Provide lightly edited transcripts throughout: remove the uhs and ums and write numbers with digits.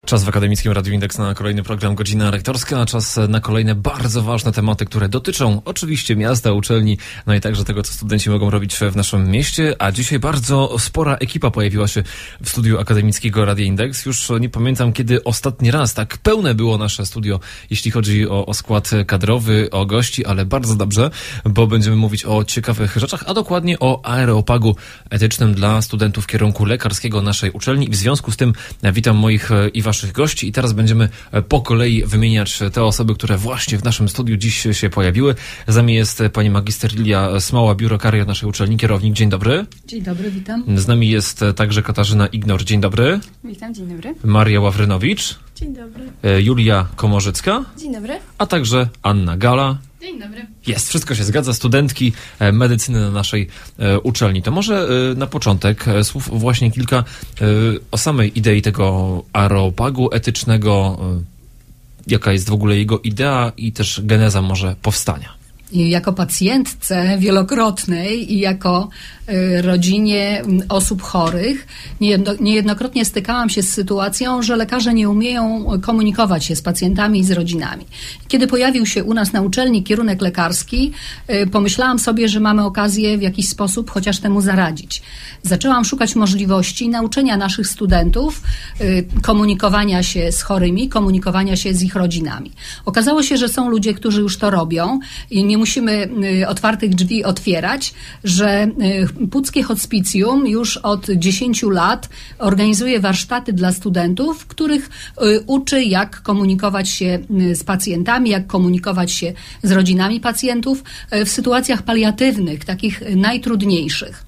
Czas w Akademickim Radiu Indeks na kolejny program Godzina Rektorska, czas na kolejne bardzo ważne tematy, które dotyczą oczywiście miasta, uczelni, no i także tego, co studenci mogą robić w naszym mieście, a dzisiaj bardzo spora ekipa pojawiła się w studiu Akademickiego Radia Indeks. Już nie pamiętam, kiedy ostatni raz tak pełne było nasze studio, jeśli chodzi o skład kadrowy, o gości, ale bardzo dobrze, bo będziemy mówić o ciekawych rzeczach, a dokładnie o areopagu etycznym dla studentów kierunku lekarskiego naszej uczelni. I w związku z tym witam moich i waszych gości i teraz będziemy po kolei wymieniać te osoby, które właśnie w naszym studiu dziś się pojawiły. Z nami jest pani magister Lilia Smoła, biurokarier naszej uczelni, kierownik. Dzień dobry. Dzień dobry, witam. Z nami jest także Katarzyna Ignor. Dzień dobry. Witam, dzień dobry. Maria Ławrynowicz. Dzień dobry. Julia Komorzycka. Dzień dobry. A także Anna Gala. Dzień dobry. Jest, wszystko się zgadza. Studentki medycyny na naszej uczelni. To może na początek słów właśnie kilka o samej idei tego areopagu etycznego. Jaka jest w ogóle jego idea i też geneza może powstania? Jako pacjentce wielokrotnej i jako rodzinie osób chorych niejednokrotnie stykałam się z sytuacją, że lekarze nie umieją komunikować się z pacjentami i z rodzinami. Kiedy pojawił się u nas na uczelni kierunek lekarski, pomyślałam sobie, że mamy okazję w jakiś sposób chociaż temu zaradzić. Zaczęłam szukać możliwości nauczenia naszych studentów komunikowania się z chorymi, komunikowania się z ich rodzinami. Okazało się, że są ludzie, którzy już to robią i nie musimy otwartych drzwi otwierać, że Puckie Hospicjum już od 10 lat organizuje warsztaty dla studentów, w których uczy, jak komunikować się z pacjentami, jak komunikować się z rodzinami pacjentów w sytuacjach paliatywnych, takich najtrudniejszych.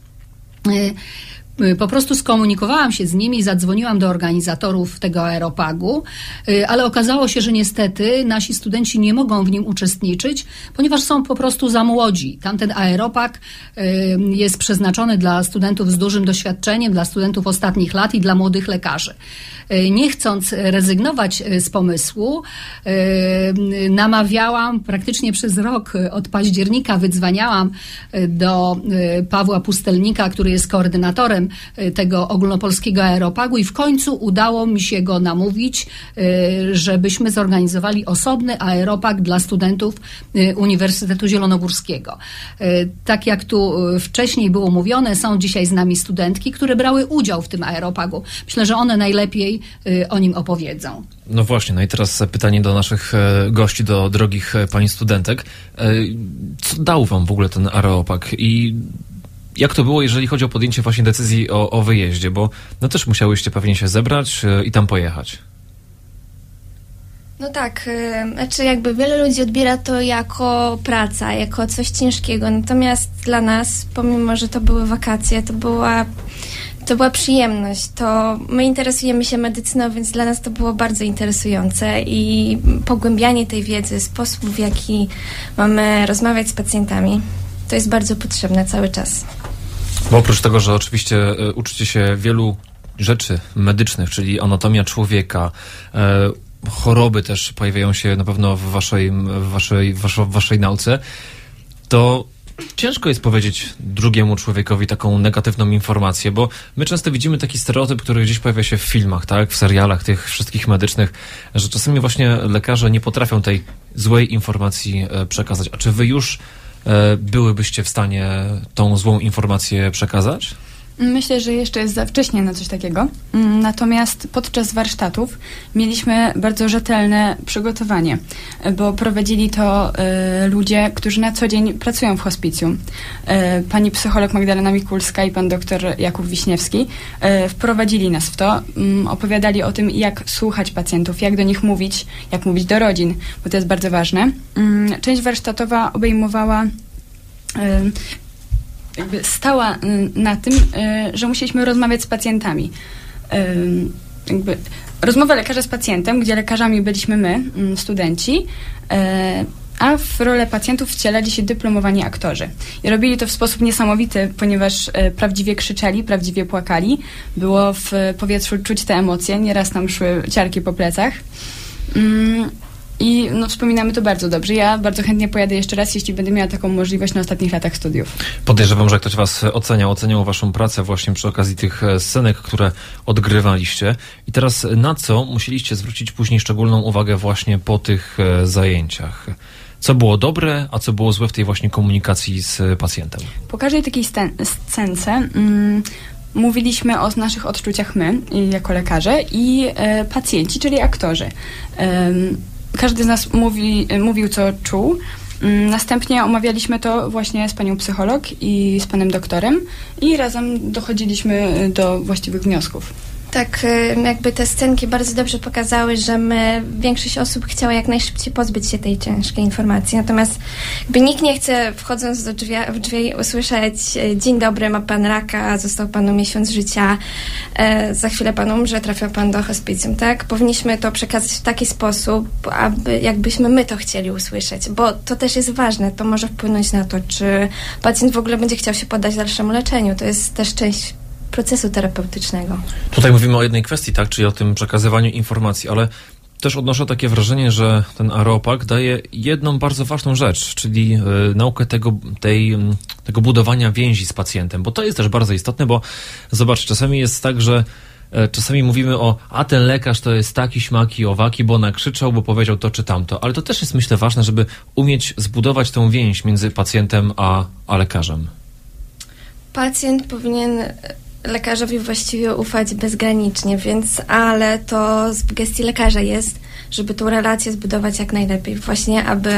Po prostu skomunikowałam się z nimi, zadzwoniłam do organizatorów tego aeropagu, ale okazało się, że niestety nasi studenci nie mogą w nim uczestniczyć, ponieważ są po prostu za młodzi. Tamten aeropag jest przeznaczony dla studentów z dużym doświadczeniem, dla studentów ostatnich lat i dla młodych lekarzy. Nie chcąc rezygnować z pomysłu, namawiałam praktycznie przez rok, od października wydzwaniałam do Pawła Pustelnika, który jest koordynatorem tego ogólnopolskiego aeropagu i w końcu udało mi się go namówić, żebyśmy zorganizowali osobny aeropag dla studentów Uniwersytetu Zielonogórskiego. Tak jak tu wcześniej było mówione, są dzisiaj z nami studentki, które brały udział w tym aeropagu. Myślę, że one najlepiej o nim opowiedzą. No właśnie, no i teraz pytanie do naszych gości, do drogich pań studentek. Co dał wam w ogóle ten areopag i jak to było, jeżeli chodzi o podjęcie właśnie decyzji o wyjeździe? Bo no też musiałyście pewnie się zebrać i tam pojechać. No tak, znaczy jakby wiele ludzi odbiera to jako praca, jako coś ciężkiego, natomiast dla nas, pomimo że to były wakacje, to była przyjemność. To my interesujemy się medycyną, więc dla nas to było bardzo interesujące i pogłębianie tej wiedzy, sposób w jaki mamy rozmawiać z pacjentami, to jest bardzo potrzebne cały czas. Bo oprócz tego, że oczywiście uczycie się wielu rzeczy medycznych, czyli anatomia człowieka, choroby też pojawiają się na pewno w waszej nauce, to ciężko jest powiedzieć drugiemu człowiekowi taką negatywną informację, bo my często widzimy taki stereotyp, który gdzieś pojawia się w filmach, tak, w serialach tych wszystkich medycznych, że czasami właśnie lekarze nie potrafią tej złej informacji przekazać. A czy wy już byłybyście w stanie tą złą informację przekazać? Myślę, że jeszcze jest za wcześnie na coś takiego. Natomiast podczas warsztatów mieliśmy bardzo rzetelne przygotowanie, bo prowadzili to ludzie, którzy na co dzień pracują w hospicjum. Pani psycholog Magdalena Mikulska i pan doktor Jakub Wiśniewski wprowadzili nas w to, opowiadali o tym, jak słuchać pacjentów, jak do nich mówić, jak mówić do rodzin, bo to jest bardzo ważne. Część warsztatowa obejmowała jakby stała na tym, że musieliśmy rozmawiać z pacjentami. Jakby rozmowa lekarza z pacjentem, gdzie lekarzami byliśmy my, studenci, a w rolę pacjentów wcielali się dyplomowani aktorzy. I robili to w sposób niesamowity, ponieważ prawdziwie krzyczeli, prawdziwie płakali. Było w powietrzu czuć te emocje, nieraz nam szły ciarki po plecach. I wspominamy to bardzo dobrze. Ja bardzo chętnie pojadę jeszcze raz, jeśli będę miała taką możliwość na ostatnich latach studiów. Podejrzewam, że ktoś was oceniał waszą pracę właśnie przy okazji tych scenek, które odgrywaliście. I teraz na co musieliście zwrócić później szczególną uwagę właśnie po tych zajęciach? Co było dobre, a co było złe w tej właśnie komunikacji z pacjentem? Po każdej takiej scence mówiliśmy o naszych odczuciach my, jako lekarze, i pacjenci, czyli aktorzy. Każdy z nas mówił, co czuł. Następnie omawialiśmy to właśnie z panią psycholog i z panem doktorem i razem dochodziliśmy do właściwych wniosków. Tak, jakby te scenki bardzo dobrze pokazały, że większość osób chciała jak najszybciej pozbyć się tej ciężkiej informacji. Natomiast jakby nikt nie chce, wchodząc w drzwi, usłyszeć: dzień dobry, ma pan raka, został panu miesiąc życia, za chwilę pan umrze, trafia pan do hospicjum, tak? Powinniśmy to przekazać w taki sposób, jakbyśmy my to chcieli usłyszeć, bo to też jest ważne, to może wpłynąć na to, czy pacjent w ogóle będzie chciał się poddać dalszemu leczeniu. To jest też część procesu terapeutycznego. Tutaj mówimy o jednej kwestii, tak, czyli o tym przekazywaniu informacji, ale też odnoszę takie wrażenie, że ten Areopag daje jedną bardzo ważną rzecz, czyli naukę tego budowania więzi z pacjentem, bo to jest też bardzo istotne, bo zobacz, czasami jest tak, że czasami mówimy a ten lekarz to jest taki, śmaki, owaki, bo nakrzyczał, bo powiedział to czy tamto, ale to też jest, myślę, ważne, żeby umieć zbudować tą więź między pacjentem a lekarzem. Pacjent powinien lekarzowi właściwie ufać bezgranicznie, ale to w gestii lekarza jest, żeby tą relację zbudować jak najlepiej. Właśnie, aby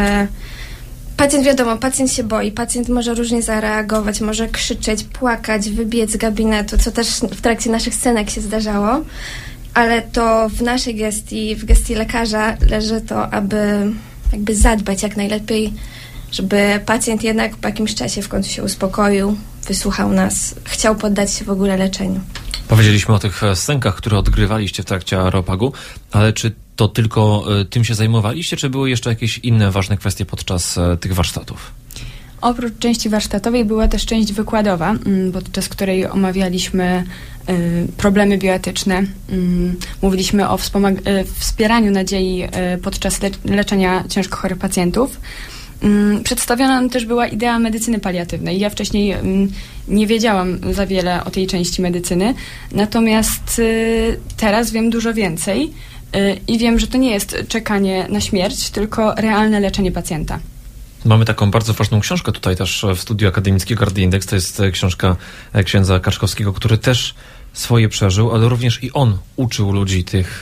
pacjent się boi, pacjent może różnie zareagować, może krzyczeć, płakać, wybiec z gabinetu, co też w trakcie naszych scenek się zdarzało, ale to w naszej gestii, w gestii lekarza leży to, aby jakby zadbać jak najlepiej, żeby pacjent jednak po jakimś czasie w końcu się uspokoił, wysłuchał nas, chciał poddać się w ogóle leczeniu. Powiedzieliśmy o tych scenkach, które odgrywaliście w trakcie Areopagu, ale czy to tylko tym się zajmowaliście, czy były jeszcze jakieś inne ważne kwestie podczas tych warsztatów? Oprócz części warsztatowej była też część wykładowa, podczas której omawialiśmy problemy bioetyczne. Mówiliśmy o wspieraniu nadziei podczas leczenia ciężko chorych pacjentów. Przedstawiona nam też była idea medycyny paliatywnej. Ja wcześniej nie wiedziałam za wiele o tej części medycyny, natomiast teraz wiem dużo więcej i wiem, że to nie jest czekanie na śmierć, tylko realne leczenie pacjenta. Mamy taką bardzo ważną książkę tutaj też w studiu akademickiego Rady Index. To jest książka księdza Kaczkowskiego, który też swoje przeżył, ale również i on uczył ludzi tych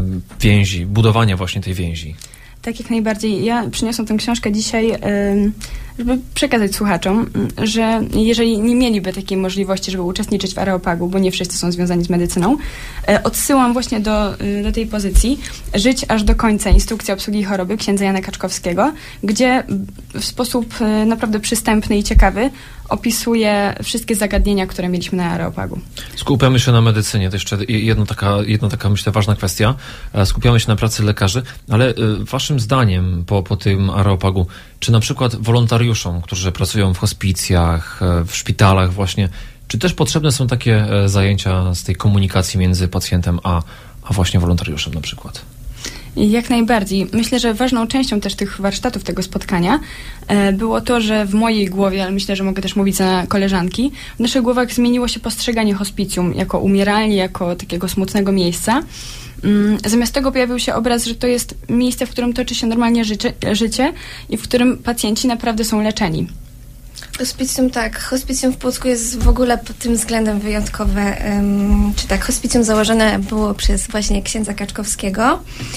więzi, budowania właśnie tej więzi. Tak, jak najbardziej. Ja przyniosłam tę książkę dzisiaj, żeby przekazać słuchaczom, że jeżeli nie mieliby takiej możliwości, żeby uczestniczyć w Areopagu, bo nie wszyscy są związani z medycyną, odsyłam właśnie do tej pozycji Żyć aż do końca. Instrukcja obsługi choroby księdza Jana Kaczkowskiego, gdzie w sposób naprawdę przystępny i ciekawy opisuje wszystkie zagadnienia, które mieliśmy na Areopagu. Skupiamy się na medycynie. To jeszcze jedna taka myślę ważna kwestia. Skupiamy się na pracy lekarzy, ale waszym zdaniem po tym Areopagu, czy na przykład wolontariuszom, którzy pracują w hospicjach, w szpitalach właśnie, czy też potrzebne są takie zajęcia z tej komunikacji między pacjentem a właśnie wolontariuszem na przykład? Jak najbardziej. Myślę, że ważną częścią też tych warsztatów, tego spotkania było to, że w mojej głowie, ale myślę, że mogę też mówić za koleżanki, w naszych głowach zmieniło się postrzeganie hospicjum jako umieralni, jako takiego smutnego miejsca. Zamiast tego pojawił się obraz, że to jest miejsce, w którym toczy się normalnie życie i w którym pacjenci naprawdę są leczeni. Hospicjum, tak. Hospicjum w Pucku jest w ogóle pod tym względem wyjątkowe. Hospicjum założone było przez właśnie księdza Kaczkowskiego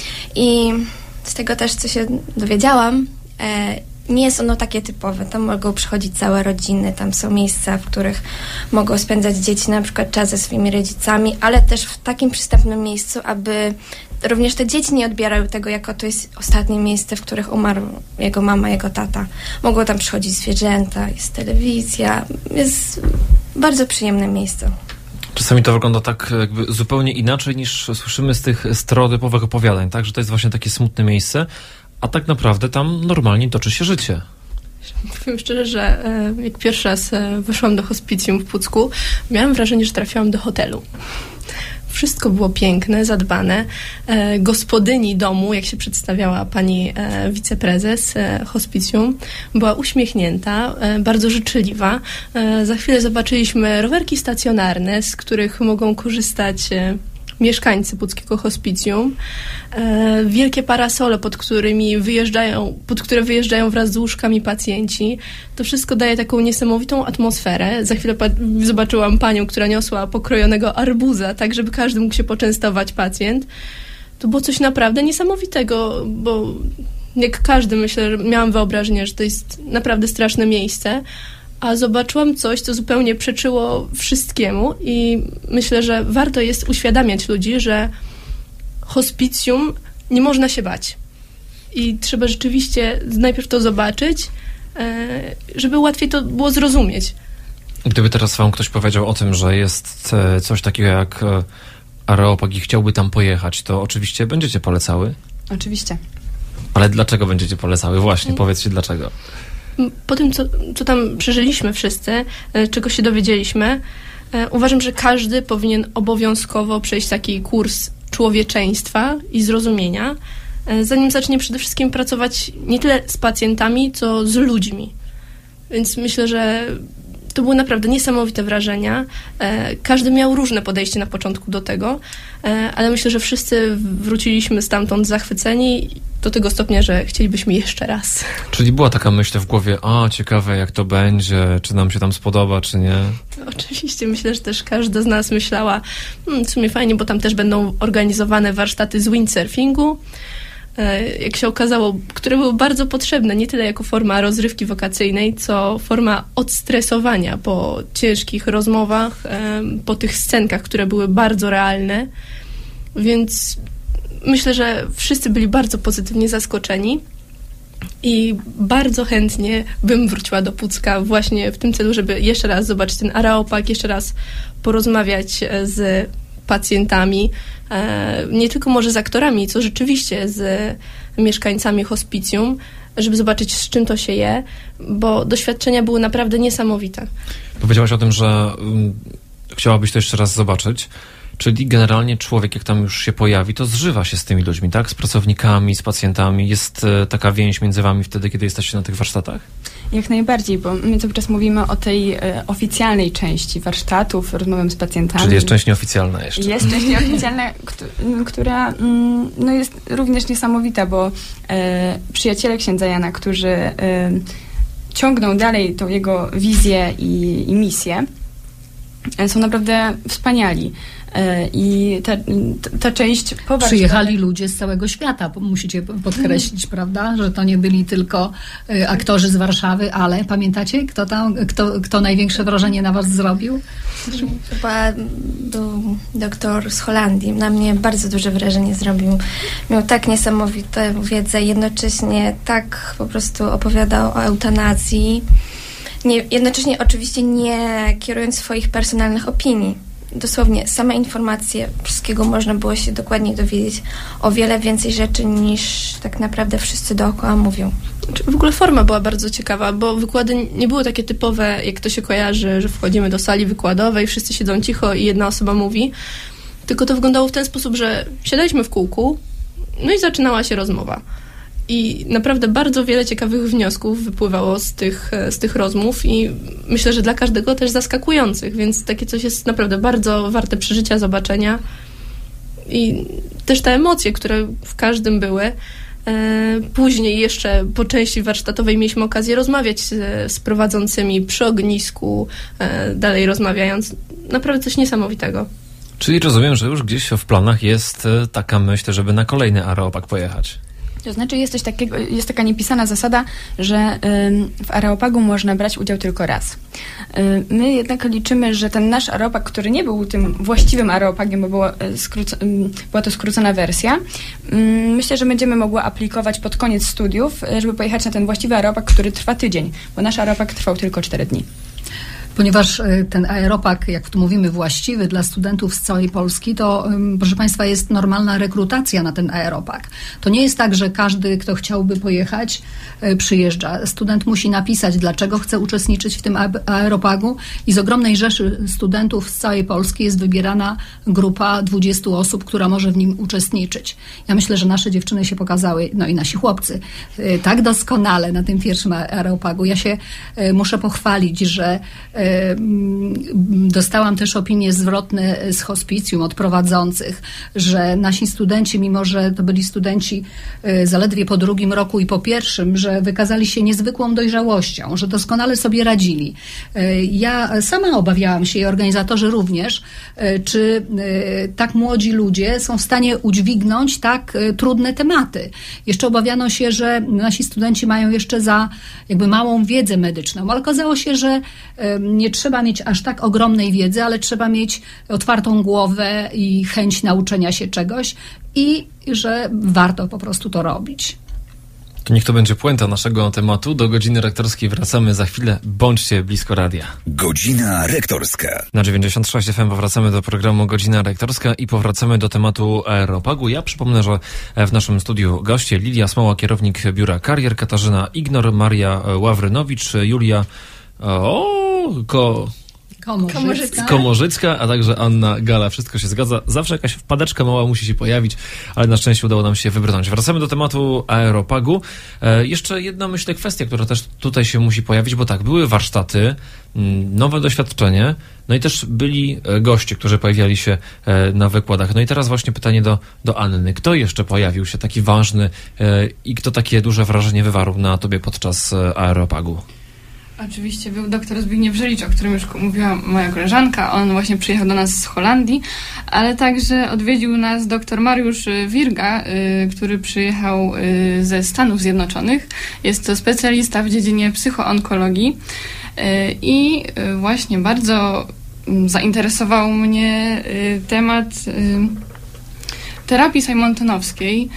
i z tego też, co się dowiedziałam, nie jest ono takie typowe. Tam mogą przychodzić całe rodziny, tam są miejsca, w których mogą spędzać dzieci na przykład czas ze swoimi rodzicami, ale też w takim przystępnym miejscu, aby również te dzieci nie odbierały tego, jako to jest ostatnie miejsce, w których umarł jego mama, jego tata. Mogą tam przychodzić zwierzęta, jest telewizja, jest bardzo przyjemne miejsce. Czasami to wygląda tak jakby zupełnie inaczej niż słyszymy z tych stereotypowych opowiadań, tak? Że to jest właśnie takie smutne miejsce, a tak naprawdę tam normalnie toczy się życie. Powiem szczerze, że jak pierwszy raz weszłam do hospicjum w Pucku, miałam wrażenie, że trafiłam do hotelu. wszystko było piękne, zadbane. Gospodyni domu, jak się przedstawiała pani wiceprezes hospicjum, była uśmiechnięta, bardzo życzliwa. Za chwilę zobaczyliśmy rowerki stacjonarne, z których mogą korzystać mieszkańcy Puckiego Hospicjum, wielkie parasole, pod które wyjeżdżają wraz z łóżkami pacjenci. To wszystko daje taką niesamowitą atmosferę. Za chwilę zobaczyłam panią, która niosła pokrojonego arbuza, tak żeby każdy mógł się poczęstować pacjent. To było coś naprawdę niesamowitego, bo jak każdy, myślę, miałam wyobrażenie, że to jest naprawdę straszne miejsce, a zobaczyłam coś, co zupełnie przeczyło wszystkiemu i myślę, że warto jest uświadamiać ludzi, że hospicjum nie można się bać. I trzeba rzeczywiście najpierw to zobaczyć, żeby łatwiej to było zrozumieć. Gdyby teraz wam ktoś powiedział o tym, że jest coś takiego jak Areopag i chciałby tam pojechać, to oczywiście będziecie polecały? Oczywiście. Ale dlaczego będziecie polecały? Właśnie, powiedzcie dlaczego. Po tym, co tam przeżyliśmy wszyscy, czego się dowiedzieliśmy, uważam, że każdy powinien obowiązkowo przejść taki kurs człowieczeństwa i zrozumienia, zanim zacznie przede wszystkim pracować nie tyle z pacjentami, co z ludźmi. Więc myślę, że to były naprawdę niesamowite wrażenia. Każdy miał różne podejście na początku do tego, ale myślę, że wszyscy wróciliśmy stamtąd zachwyceni do tego stopnia, że chcielibyśmy jeszcze raz. Czyli była taka myśl w głowie, ciekawe jak to będzie, czy nam się tam spodoba, czy nie? Oczywiście, myślę, że też każda z nas myślała, w sumie fajnie, bo tam też będą organizowane warsztaty z windsurfingu, jak się okazało, które były bardzo potrzebne, nie tyle jako forma rozrywki wakacyjnej, co forma odstresowania po ciężkich rozmowach, po tych scenkach, które były bardzo realne. Więc myślę, że wszyscy byli bardzo pozytywnie zaskoczeni i bardzo chętnie bym wróciła do Pucka właśnie w tym celu, żeby jeszcze raz zobaczyć ten Areopag, jeszcze raz porozmawiać z pacjentami, nie tylko może z aktorami, co rzeczywiście z mieszkańcami hospicjum, żeby zobaczyć, z czym to się je, bo doświadczenia były naprawdę niesamowite. Powiedziałaś o tym, że chciałabyś to jeszcze raz zobaczyć, czyli generalnie człowiek, jak tam już się pojawi, to zżywa się z tymi ludźmi, tak? Z pracownikami, z pacjentami. Jest taka więź między wami wtedy, kiedy jesteście na tych warsztatach? Jak najbardziej, bo my cały czas mówimy o tej oficjalnej części warsztatów, rozmawiam z pacjentami. Czyli jest część nieoficjalna jeszcze. Jest część nieoficjalna, która jest również niesamowita, bo przyjaciele księdza Jana, którzy ciągną dalej tą jego wizję i misję, są naprawdę wspaniali. I ta część przyjechali ludzie z całego świata, musicie podkreślić, prawda, że to nie byli tylko aktorzy z Warszawy, ale pamiętacie, kto największe wrażenie na was zrobił? Chyba był doktor z Holandii. Na mnie bardzo duże wrażenie zrobił. Miał tak niesamowitą wiedzę, jednocześnie tak po prostu opowiadał o eutanazji. Jednocześnie oczywiście nie kierując swoich personalnych opinii. Dosłownie same informacje, wszystkiego można było się dokładnie dowiedzieć, o wiele więcej rzeczy niż tak naprawdę wszyscy dookoła mówią. W ogóle forma była bardzo ciekawa, bo wykłady nie były takie typowe, jak to się kojarzy, że wchodzimy do sali wykładowej, wszyscy siedzą cicho i jedna osoba mówi, tylko to wyglądało w ten sposób, że siadaliśmy w kółku, no i zaczynała się rozmowa. I naprawdę bardzo wiele ciekawych wniosków wypływało z tych rozmów i myślę, że dla każdego też zaskakujących, więc takie coś jest naprawdę bardzo warte przeżycia, zobaczenia i też te emocje, które w każdym były. Później jeszcze po części warsztatowej mieliśmy okazję rozmawiać z prowadzącymi przy ognisku, dalej rozmawiając. Naprawdę coś niesamowitego. Czyli rozumiem, że już gdzieś w planach jest taka myśl, żeby na kolejny Areopag pojechać. To znaczy jest taka niepisana zasada, że w Areopagu można brać udział tylko raz. My jednak liczymy, że ten nasz Areopag, który nie był tym właściwym Areopagiem, bo była to skrócona wersja, myślę, że będziemy mogły aplikować pod koniec studiów, żeby pojechać na ten właściwy Areopag, który trwa tydzień, bo nasz Areopag trwał tylko 4 dni. Ponieważ ten aeropag, jak tu mówimy, właściwy dla studentów z całej Polski, to proszę Państwa, jest normalna rekrutacja na ten aeropag. To nie jest tak, że każdy, kto chciałby pojechać, przyjeżdża. Student musi napisać, dlaczego chce uczestniczyć w tym aeropagu i z ogromnej rzeszy studentów z całej Polski jest wybierana grupa 20 osób, która może w nim uczestniczyć. Ja myślę, że nasze dziewczyny się pokazały, no i nasi chłopcy, tak doskonale na tym pierwszym aeropagu. Ja się muszę pochwalić, że dostałam też opinie zwrotne z hospicjum od prowadzących, że nasi studenci, mimo że to byli studenci zaledwie po 2. roku i po 1., że wykazali się niezwykłą dojrzałością, że doskonale sobie radzili. Ja sama obawiałam się i organizatorzy również, czy tak młodzi ludzie są w stanie udźwignąć tak trudne tematy. Jeszcze obawiano się, że nasi studenci mają jeszcze za jakby małą wiedzę medyczną, ale okazało się, że nie trzeba mieć aż tak ogromnej wiedzy, ale trzeba mieć otwartą głowę i chęć nauczenia się czegoś i że warto po prostu to robić. To niech to będzie puenta naszego tematu. Do godziny rektorskiej wracamy za chwilę. Bądźcie blisko radia. Godzina rektorska. Na 96 FM powracamy do programu Godzina Rektorska i powracamy do tematu aeropagu. Ja przypomnę, że w naszym studiu goście Lilia Smoła, kierownik Biura Karier, Katarzyna Ignor, Maria Ławrynowicz, Julia Komorzycka, a także Anna Gala. Wszystko się zgadza. Zawsze jakaś wpadeczka mała musi się pojawić, ale na szczęście udało nam się wybrnąć. Wracamy do tematu aeropagu. Jeszcze jedna, myślę, kwestia, która też tutaj się musi pojawić, bo tak, były warsztaty, nowe doświadczenie, no i też byli goście, którzy pojawiali się na wykładach. No i teraz właśnie pytanie do Anny. Kto jeszcze pojawił się taki ważny i kto takie duże wrażenie wywarł na tobie podczas aeropagu? Oczywiście był doktor Zbigniew Żelicz, o którym już mówiła moja koleżanka. On właśnie przyjechał do nas z Holandii, ale także odwiedził nas doktor Mariusz Wirga, który przyjechał ze Stanów Zjednoczonych. Jest to specjalista w dziedzinie psychoonkologii i właśnie bardzo zainteresował mnie temat terapii simontonowskiej.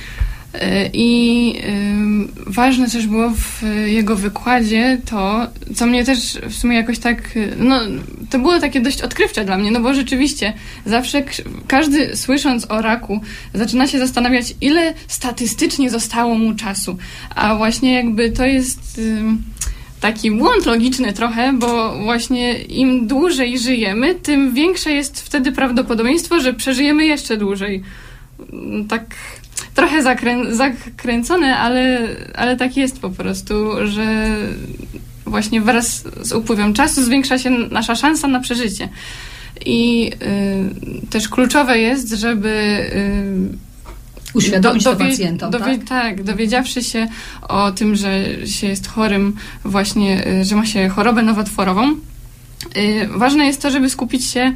I ważne też było w jego wykładzie to, co mnie też w sumie jakoś tak, no to było takie dość odkrywcze dla mnie, no bo rzeczywiście zawsze każdy słysząc o raku zaczyna się zastanawiać, ile statystycznie zostało mu czasu, a właśnie jakby to jest taki błąd logiczny trochę, bo właśnie im dłużej żyjemy, tym większe jest wtedy prawdopodobieństwo, że przeżyjemy jeszcze dłużej. Tak trochę zakręcone, ale tak jest po prostu, że właśnie wraz z upływem czasu zwiększa się nasza szansa na przeżycie. I też kluczowe jest, żeby uświadomić to pacjentom, tak, dowiedziawszy się o tym, że się jest chorym właśnie, że ma się chorobę nowotworową. Ważne jest to, żeby skupić się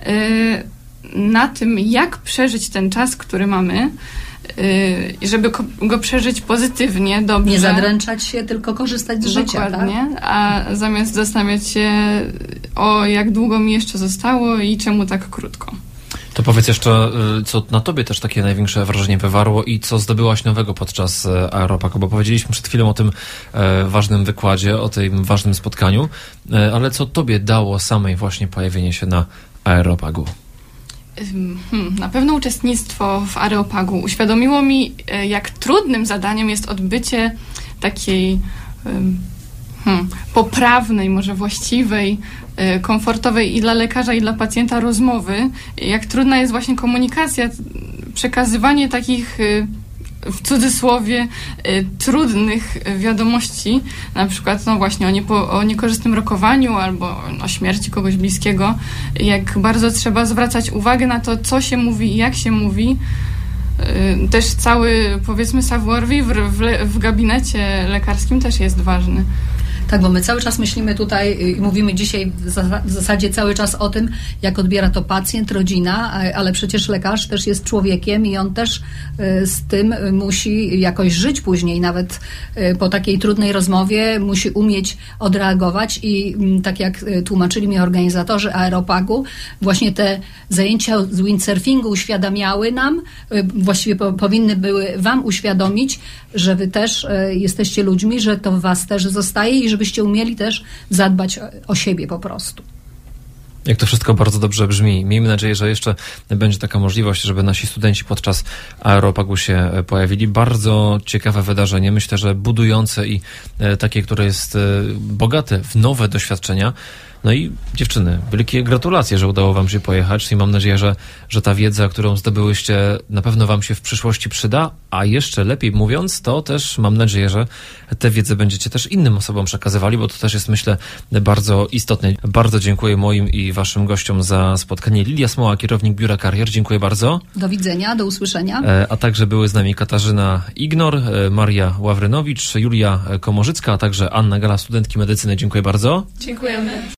na tym, jak przeżyć ten czas, który mamy, żeby go przeżyć pozytywnie, dobrze. Nie zadręczać się, tylko korzystać z życia. Dokładnie, tak? A zamiast zastanawiać się, o jak długo mi jeszcze zostało i czemu tak krótko. To powiedz jeszcze, co na tobie też takie największe wrażenie wywarło i co zdobyłaś nowego podczas aeropagu, bo powiedzieliśmy przed chwilą o tym ważnym wykładzie, o tym ważnym spotkaniu, ale co tobie dało samej właśnie pojawienie się na aeropagu? Na pewno uczestnictwo w aeropagu uświadomiło mi, jak trudnym zadaniem jest odbycie takiej poprawnej, może właściwej, komfortowej i dla lekarza, i dla pacjenta rozmowy. Jak trudna jest właśnie komunikacja, przekazywanie takich w cudzysłowie trudnych wiadomości, na przykład no właśnie o niekorzystnym rokowaniu albo o śmierci kogoś bliskiego, jak bardzo trzeba zwracać uwagę na to, co się mówi i jak się mówi. Też cały, powiedzmy, savoir-vivre w gabinecie lekarskim też jest ważny. Tak, bo my cały czas myślimy tutaj i mówimy dzisiaj w zasadzie cały czas o tym, jak odbiera to pacjent, rodzina, ale przecież lekarz też jest człowiekiem i on też z tym musi jakoś żyć później. Nawet po takiej trudnej rozmowie musi umieć odreagować i tak jak tłumaczyli mi organizatorzy aeropagu, właśnie te zajęcia z windsurfingu uświadamiały nam, właściwie powinny były wam uświadomić, że wy też jesteście ludźmi, że to w was też zostaje i żebyście umieli też zadbać o siebie po prostu. Jak to wszystko bardzo dobrze brzmi. Miejmy nadzieję, że jeszcze będzie taka możliwość, żeby nasi studenci podczas Aeropagu się pojawili. Bardzo ciekawe wydarzenie. Myślę, że budujące i takie, które jest bogate w nowe doświadczenia. No i dziewczyny, wielkie gratulacje, że udało wam się pojechać i mam nadzieję, że ta wiedza, którą zdobyłyście, na pewno wam się w przyszłości przyda, a jeszcze lepiej mówiąc, to też mam nadzieję, że tę wiedzę będziecie też innym osobom przekazywali, bo to też jest, myślę, bardzo istotne. Bardzo dziękuję moim i waszym gościom za spotkanie. Lilia Smoła, kierownik Biura Karier, dziękuję bardzo. Do widzenia, do usłyszenia. A także były z nami Katarzyna Ignor, Maria Ławrynowicz, Julia Komorzycka, a także Anna Gala, studentki medycyny. Dziękuję bardzo. Dziękujemy.